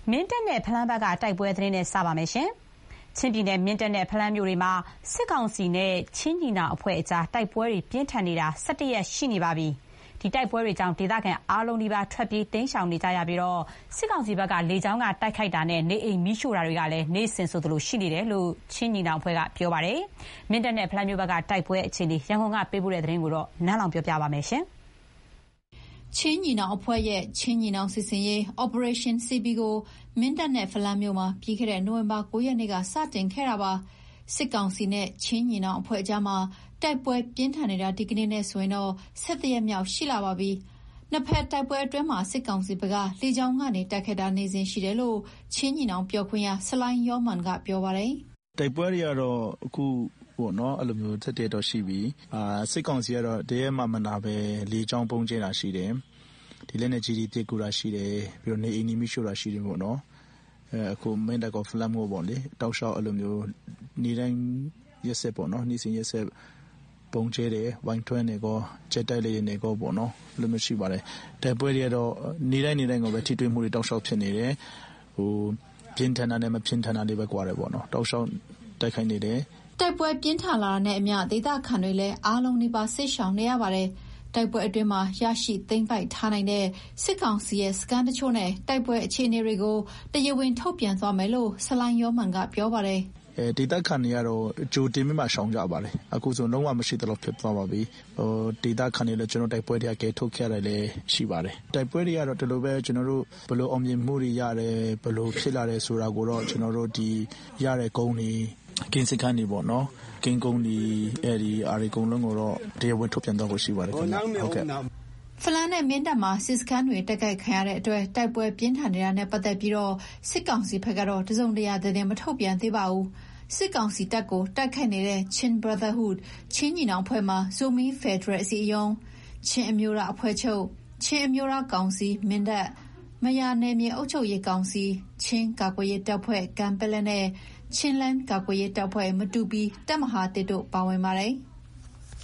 မင်းတပ်နဲ့ဖလမ်းဘက်ကတိုက်ပွဲသတင်းနဲ့စပါမယ်ရှင်။ချင်းပြည်နယ်မင်းတပ်နဲ့ဖလမ်းမြို့တွေမှာစစ်ကောင်စီနဲ့ချင်းညီနောင်အဖွဲ့အကြားတိုက်ပွဲတွေပြင်းထန်နေတာ17ရက်ရှိနေပါပြီ။ဒီတိုက်ပွဲတွေကြောင့်ဒေသခံအားလုံးဒီပါထွက်ပြေးတိမ်းရှောင်နေကြရပြီးတော့စစ်ကောင်စီဘက်ကလေကြောင်းကတိုက်ခိုက်တာနဲ့နေအိမ်မီးရှို့တာတွေကလည်းနေ့စဉ်ဆိုသလိုရှိနေတယ်လို့ချင်းညီနောင်အဖွဲ့ကပြောပါတယ်။မင်းတပ်နဲ့ဖလမ်းမြို့ဘက်ကတိုက်ပွဲအခြေအနေရန်ကုန်ကပေးပို့တဲ့သတင်းကိုတော့နန်းလောင်ပြောပြပါမယ်ရှင်။ချင်းညီနောင်အဖွဲ့ရဲ့ချင်းညီနောင်စစ်စင်ရေး Operation CB ကိုမင်းတပ်နဲ့ဖလမ်းမြို့မှာပြီးခဲ့တဲ့နိုဝင်ဘာ9ရက်နေ့ကစတင်ခဲ့တာပါစစ်ကောင်စီနဲ့ချင်းညီနောင်အဖွဲ့ကြားမှာတိုက်ပွဲပြင်းထန်နေတာဒီကနေ့နဲ့ဆိုရင်တော့17ရက်မြောက်ရှိလာပါပြီနှစ်ဖက်တိုက်ပွဲအတွင်းမှာစစ်ကောင်စီဘက်ကလေကြောင်းကနေတိုက်ခတ်တာနေစဉ်ရှိတယ်လို့ချင်းညီနောင်ပြောခွင့်ရဆလိုင်းယောမန်ကပြောပါတယ်တိုက်ပွဲတွေကတော့အခုပေါ့နော်အဲ့လိုမျိုးတက်တဲ့တော့ရှိပြီစစ်ကောင်စီကတော့တရက်မှမနာပဲလေကြောင်းပုံကျဲတာရှိတယ်ဒီလက်နဲ့ GDP ကူတာရှိတယ်ပြီးတော့နေအီနီမီရှို့တာရှိတယ်ပေါ့နော်အခုမင်းတပ်ကဖလမ်မို့ပေါ့လေတောက်လျှောက်အဲ့လိုမျိုးနေတိုင်းရက်ဆက်ပေါ့နော်နေ့စဉ်ရက်ဆက်ပုံကျဲတယ်ဝိုင်းထွန်းနေကောကြက်တိုက်လေးနေကောပေါ့နော်လိုမျိုးရှိပါတယ်တိုက်ပွဲတွေကတော့နေတိုင်းကိုပဲထိတွေ့မှုတွေတောက်လျှောက်ဖြစ်နေတယ်ဟိုပြင်းထန်တာနဲ့မပြင်းထန်တာလေးပဲကွာတယ်ပေါ့နော်တောက်လျှောက်တိုက်ခိုက်နေတယ်တိုက်ပွဲပြင်းထန်လာတဲ့အမျှဒေသခံတွေလည်းအားလုံးဒီပါဆိတ်ရှောင်နေရပါတယ်တိုက်ပွဲအတွင်းမှာရရှိသိမ်းပိုက်ထားနိုင်တဲ့စစ်ကောင်စီရဲ့စကန်တချို့နဲ့တိုက်ပွဲအခြေအနေတွေကိုတရားဝင်ထုတ်ပြန်သွားမယ်လို့ဆလိုင်းယောမန်ကပြောပါတယ်ဒေသခံတွေကတော့ကြိုတင်ပြီးမှရှောင်ကြပါတယ်အခုဆိုလုံးဝမရှိတော့ဖြစ်သွားပါပြီဒေသခံတွေလည်းကျွန်တော်တိုက်ပွဲတွေကဲထုတ်ခဲ့ရတယ်လည်းရှိပါတယ်တိုက်ပွဲတွေကတော့ဒီလိုပဲကျွန်တော်တို့ဘယ်လိုအောင်မြင်မှုတွေရတယ်ဘယ်လိုဖြစ်လာတယ်ဆိုတာကိုတော့ကျွန်တော်တို့ဒီရတဲ့ဂုဏ်တွေကင်းစခန်းတွေပေါ့နော်ကင်းကုန်းဒီအဲ့ဒီအာရီကုန်းလုံးကိုတော့တရားဝင်ထုတ်ပြန်တော့ရှိပါတယ်ခင်ဗျဟုတ်ကဲ့ဖလန်းနဲ့မင်းတပ်မှာစစ်စခန်းတွေတက်ကြိုက်ခံရတဲ့အတွက်တိုက်ပွဲပြင်းထန်နေတာနဲ့ပတ်သက်ပြီးတော့စစ်ကောင်စီဘက်ကတော့တစုံတရာသတင်းမထုတ်ပြန်သေးပါဘူးစစ်ကောင်စီတပ်ကိုတိုက်ခိုက်နေတဲ့ Chin Brotherhood ချင်းညီနောင်ဖွဲ့မှာ Zomi Federal အစည်းအရုံးချင်းအမျိုးသားအဖွဲ့ချုပ်ချင်းအမျိုးသားကောင်စီမင်းတပ်မယာနယ်မြေအုပ်ချုပ်ရေးကောင်စီချင်းကာကွယ်ရေးတပ်ဖွဲ့ကံပလက်နဲ့ချင်းလန်းကာကွယ်ရေးတပ်ဖွဲ့မတူပီတပ်မဟာတစ်တို့ပါဝင်ပါတယ်။